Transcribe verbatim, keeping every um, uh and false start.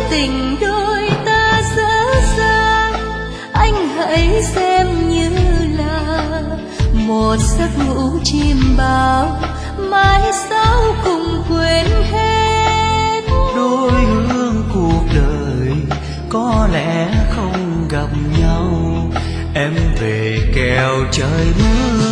tình đôi ta dở dang, anh hãy xem như là một giấc ngủ chim bao, mai sau cùng quên hết. Đôi hướng cuộc đời có lẽ không gặp nhau, em về kèo trời mưa